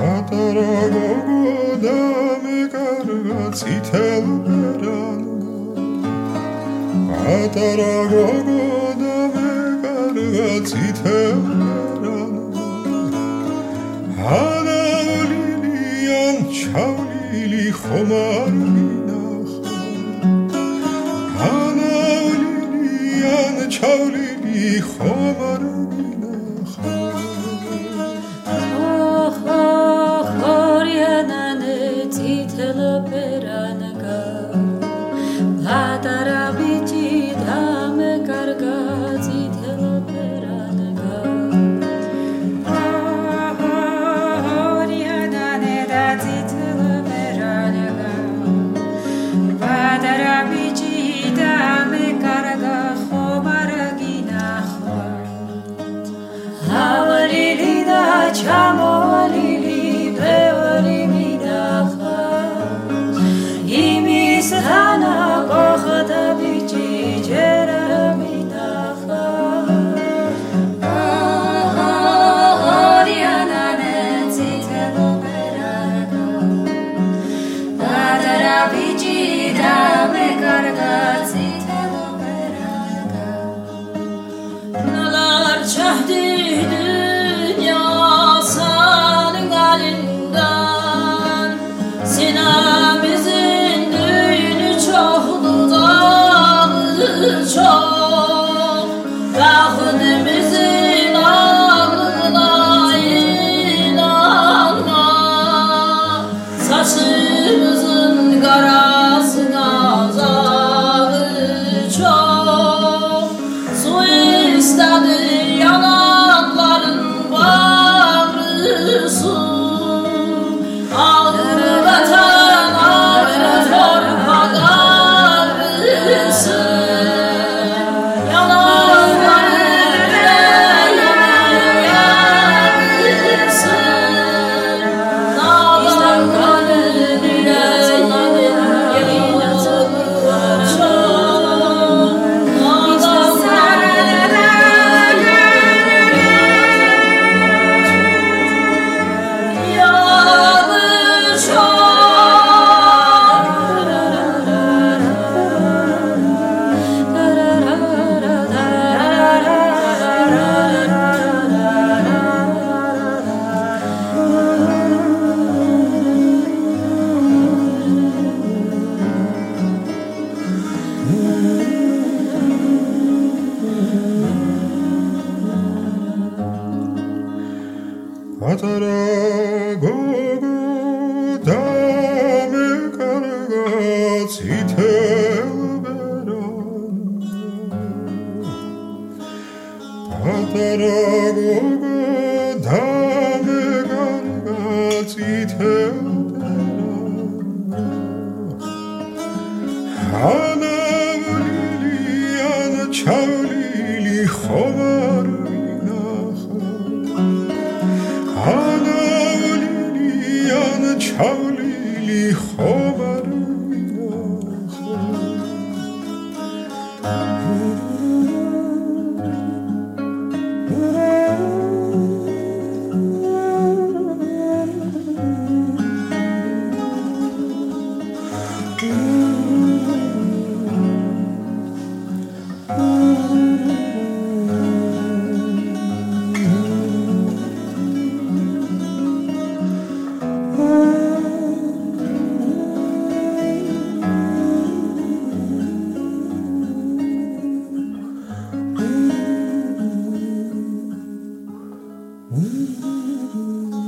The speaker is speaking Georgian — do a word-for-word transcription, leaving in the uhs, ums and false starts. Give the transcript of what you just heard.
პატარა გოგო და მე კარგა წითელ ბერანმა პატარა გოგო და მე კარგა წითელ ბერანმა ანავლილიან ჩავლილი ხომ არ მინახა ანავლილიან ჩავლილი ხომ არ მინახა პატარა გოგო და მე კარგა წითელ ბერანმა პატარა გოგო და მე კარგა წითელ ბერანმა ანავლილიან ჩავლილი ხომ არ ანავლილიან ჩავლილი ხომ არ მინახა Mm-hmm.